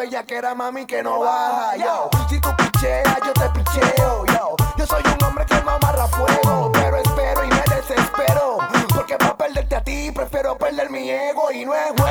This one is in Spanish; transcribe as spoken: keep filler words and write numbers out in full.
bella que era mami que no baja, yo. Si tú picheas, yo te picheo, yo. Yo soy un hombre que no amarra fuego, pero espero y me desespero, porque para perderte a ti prefiero perder mi ego y no es juego.